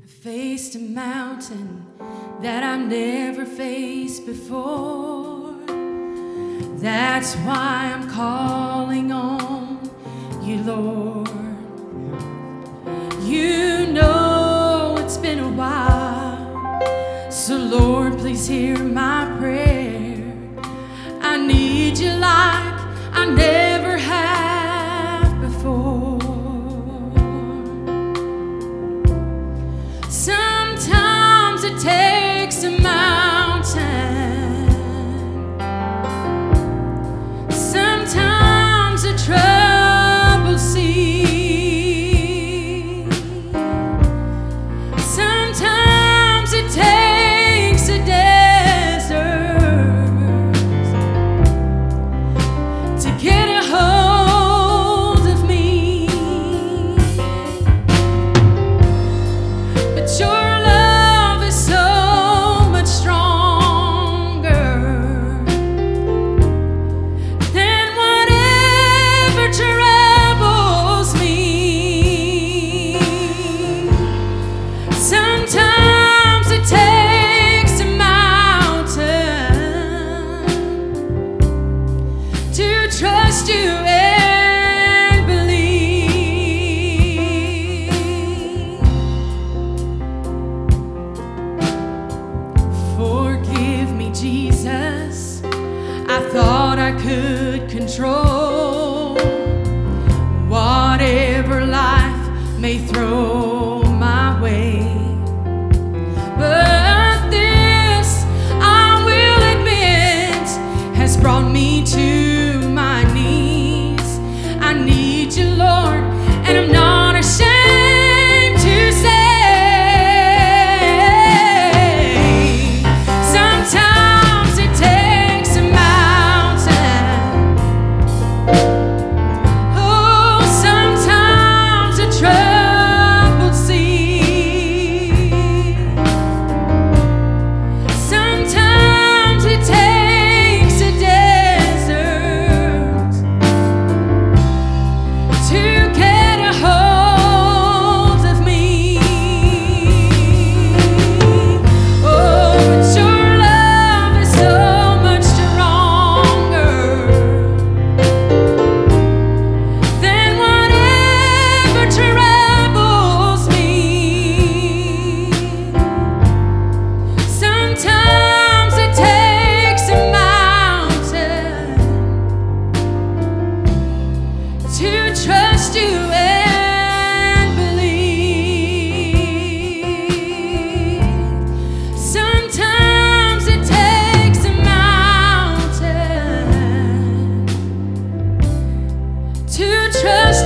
Faced a mountain that I've never faced before. That's why I'm calling on you, Lord. You know it's been a while, so Lord, please hear my prayer. I need you like I never have before. Sometimes it takes a mountain, sometimes a troubled sea, sometimes it takes a desert to get a hold of me. But your love is so much stronger than whatever troubles me. Sometimes it takes a mountain to trust you and believe. Forgive me, Jesus, I thought I could control whatever life may throw my way. But this, I will admit, has brought me to my knees. I need you, Lord, and I'm not ashamed to say, sometimes it takes a mountain, oh, sometimes a troubled sea, sometimes it takes a desert to get a hold of me. Oh, but your love is so much stronger than whatever troubles me. Sometimes it takes a mountain to trust you and believe. Sometimes it takes a mountain to trust